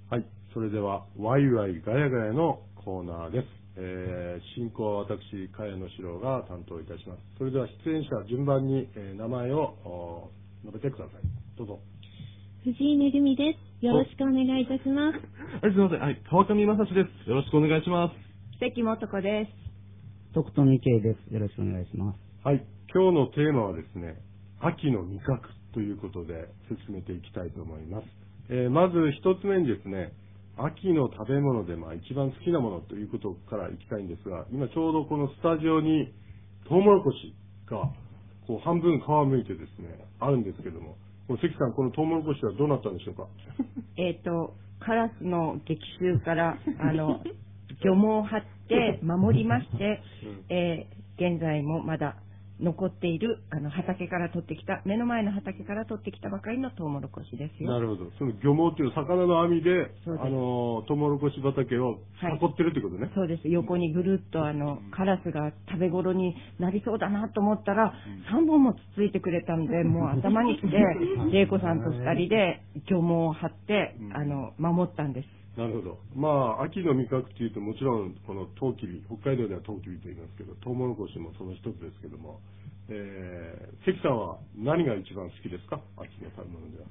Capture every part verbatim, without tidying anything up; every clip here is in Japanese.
はい、それではワイワイガヤガヤのコーナーです。えー、進行は私茅野史郎が担当いたします。それでは出演者順番に、えー、名前を述べてください。どうぞ。 藤井めぐみです。よろしくお願いいたします。 はい、すみません。はい、川上正史です。よろしくお願いします。 関素子です。 徳富圭です。よろしくお願いします。 はい、今日のテーマはですね、秋の味覚ということで進めていきたいと思います。えー、まず一つ目にですね、秋の食べ物でまあ一番好きなものということからいきたいんですが、今ちょうどこのスタジオにトウモロコシがこう半分皮むいてですね、あるんですけども、これ関さん、このトウモロコシはどうなったんでしょうか。 えっと、カラスの激臭から、あの、漁網を張って守りまして、うん、えー、現在もまだ残っているあの畑から取ってきた、目の前の畑から取ってきたばかりのトウモロコシですよ。 なるほど。その漁網っていう魚の網で、あのトウモロコシ畑を囲ってるってことね。 はい、そうです。横にぐるっとあの、うん、カラスが食べ頃になりそうだなと思ったら、うん、さんぼんもつついてくれたんで、もう頭にきて、玲子さんとふたりで漁網を張って、うん、あの守ったんです。 なるほど。まあ、秋の味覚っていうと、もちろん、このトウキビ、北海道ではトウキビと言いますけど、トウモロコシもその一つですけども、えー、関さんは何が一番好きですか、秋の食べ物では。 うん、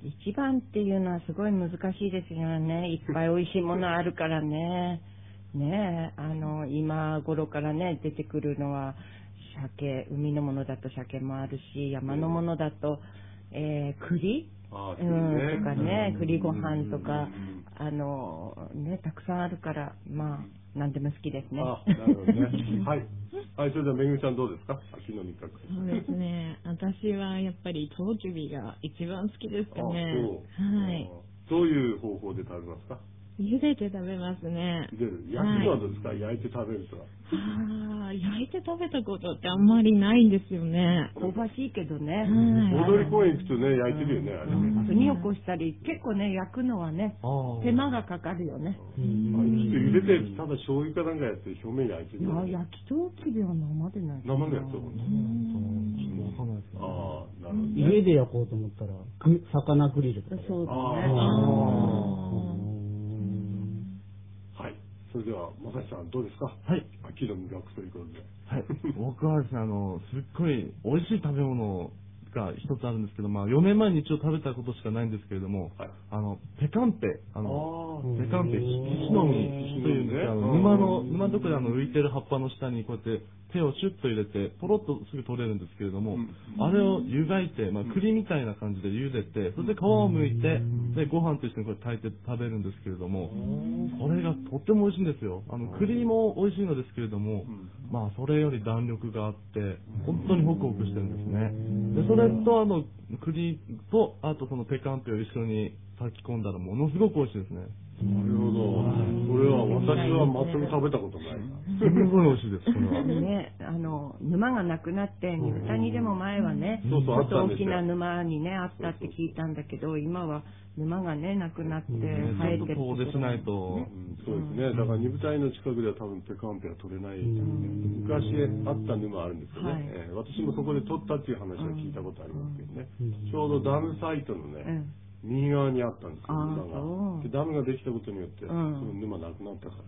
一番っていうのはすごい難しいですよね。いっぱい美味しいものあるからね。ねえ、あの、今頃からね、出てくるのは、鮭、海のものだと鮭もあるし、山のものだと、えー、栗ああ、ね、うん、とかね、栗ご飯とか、あの、ね、たくさんあるから、まあ、何でも好きですね。 あ、なるほどね。はい。はい、それではめぐみさんどうですか、秋の味覚。 そうですね。私はやっぱりトウキビが一番好きですかね。はい。 どういう方法で食べますか。 茹でて食べますね。 茹でる。焼くのはどうですか、はい、焼いて食べるとは。 ああ、焼いて食べたことってあんまりないんですよね。 香ばしいけどね。 踊り公園行くとね、焼いてるよね、あれね。 炭起こしたり、結構ね、焼くのはね、手間がかかるよね。 きっと茹でて、ただ醤油かなんかやって表面焼いてる。 いや、焼きとうきびは生でない。 生のやつを。 ああ、なるほど。家で焼こうと思ったら、魚グリルとか。 そうだね。 それでは、まさしさんどうですか。 はい。 秋の味覚ということで。 はい。僕はですね、あの、すっごい美味しい食べ物が一つあるんですけど、まあ、よねんまえに一応食べたことしかないんですけれども、はい、あの、ペカンペ、あの、あペカンペ、ヒノミというんですけど、沼の、沼のところであの浮いてる葉っぱの下にこうやって手をシュッと入れて、ポロッとすぐ取れるんですけれども、うん、あれを湯がいて、まあ、栗みたいな感じで茹でて、それで皮を剥いて、で、ご飯と一緒にこれ炊いて食べるんですけれども、これがとっても美味しいんですよ。あの、栗も美味しいのですけれども、まあ、それより弾力があって、本当にホクホクしてるんですね。で、それとあの、栗と、あとそのペカンペを一緒に炊き込んだらものすごく美味しいですね。 なるほど。それは私は全く食べたことない。 すごい美味しいです、これは。 ね、あの、沼がなくなって、二豚にでも前はね、ちょっと大きな沼にね、あったって聞いたんだけど、今は沼がね、なくなって、生えてる。 遠出しないと。 そうですね。だから二豚の近くでは多分ペカンペは取れない。昔あった沼あるんですよね。私もそこで取ったっていう話は聞いたことありますけどね。ちょうどダムサイトのね、右側にあったんですよ、沼が。で、ダムができたことによって、その沼なくなったから。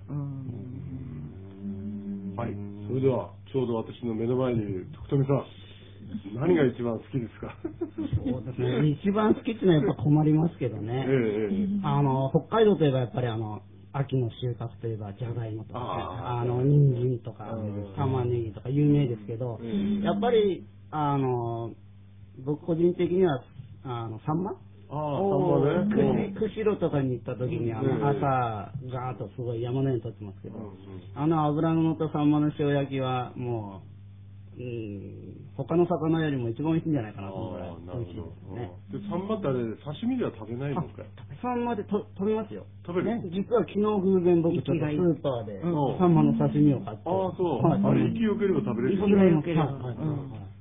はい。それでは、ちょうど私の目の前にいる徳富さん、何が一番好きですか。 そうですね。一番好きってのはやっぱ困りますけどね。ええ、あの、北海道といえばやっぱりあの、秋の収穫といえばじゃがいもとか、あの、人参とか、玉ねぎとか有名ですけど、やっぱり、あの、僕個人的には、あの、サンマああ、サンマね。 釧路とかに行った時に、あの、朝、ガーッとすごい山のように撮ってますけど、あの油の乗ったサンマの塩焼きは、もう、うん、他の魚よりも一番美味しいんじゃないかなと思うぐらい美味しいですね。 で、サンマってあれ、刺身では食べないのかい。 サンマでと食べますよ。 食べる、 ね、実は昨日偶然僕ちょっとスーパーでサンマの刺身を買って。 ああ、そう。あれ、息よければ食べれる。 息がよければ。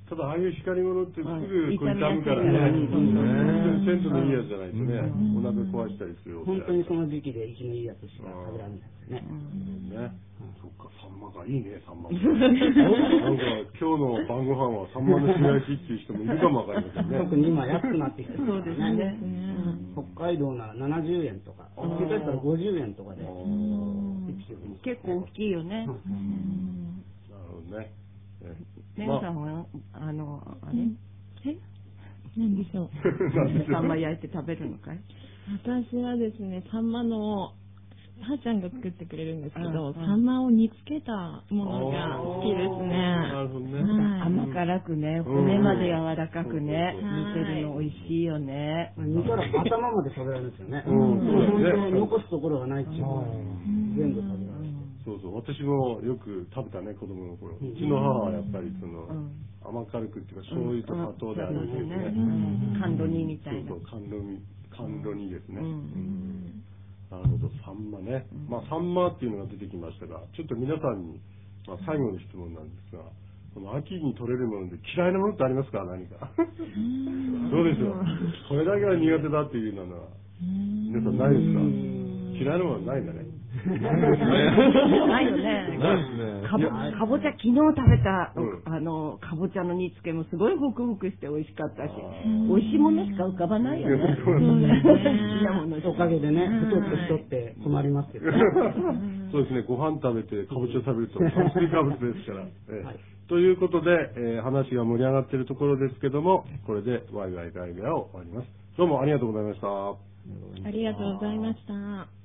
ただ、ああいう光り物ってすぐこう傷むからね。鮮度のいいやつじゃないとね、お鍋壊したりする。 本当にその時期で生きのいいやつしか食べられないですね。 ね。そっか、サンマがいいね、サンマ。なんか、今日の晩ご飯はサンマの白焼きっていう人もいるかもわかりませんね。 特に今安くなってきてそうですね。 北海道ならななじゅうえんとか、下手したらごじゅうえんとかで。 結構大きいよね。 なるほどね。 ねるさんは、あの、あれえ何でしょう。 サンマ焼いて食べるのかい？ 私はですね、サンマの、母ちゃんが作ってくれるんですけど、サンマを煮つけたものが好きですね。 なるほどね。 甘辛くね、骨まで柔らかくね、煮てるの美味しいよね。 煮たら頭まで食べられるんですよね。本当残すところがないっていうか、全部食べられる。 そうそう、私もよく食べたね、子供の頃。うちの母はやっぱりその、甘辛くっていうか、醤油と砂糖であるんですね。 甘露煮みたいな。 そうそう、甘露煮、甘露煮ですね。なるほど、サンマね。まあ、サンマっていうのが出てきましたが、ちょっと皆さんに、まあ、最後の質問なんですが、この秋に取れるもので嫌いなものってありますか、何か。どうでしょう。これだけは苦手だっていうのは、皆さんないですか？嫌いなものはないんだね。 ないよね。かぼ、かぼちゃ、昨日食べた、あの、かぼちゃの煮付けもすごいホクホクして美味しかったし、美味しいものしか浮かばないよね。好きなものおかげでね、太って太って困りますけどね。 そうですね、ご飯食べてかぼちゃ食べると炭水化物ですから。ということで、えー、話が盛り上がっているところですけども、これでワイワイガイガヤを終わります。どうもありがとうございました。 ありがとうございました。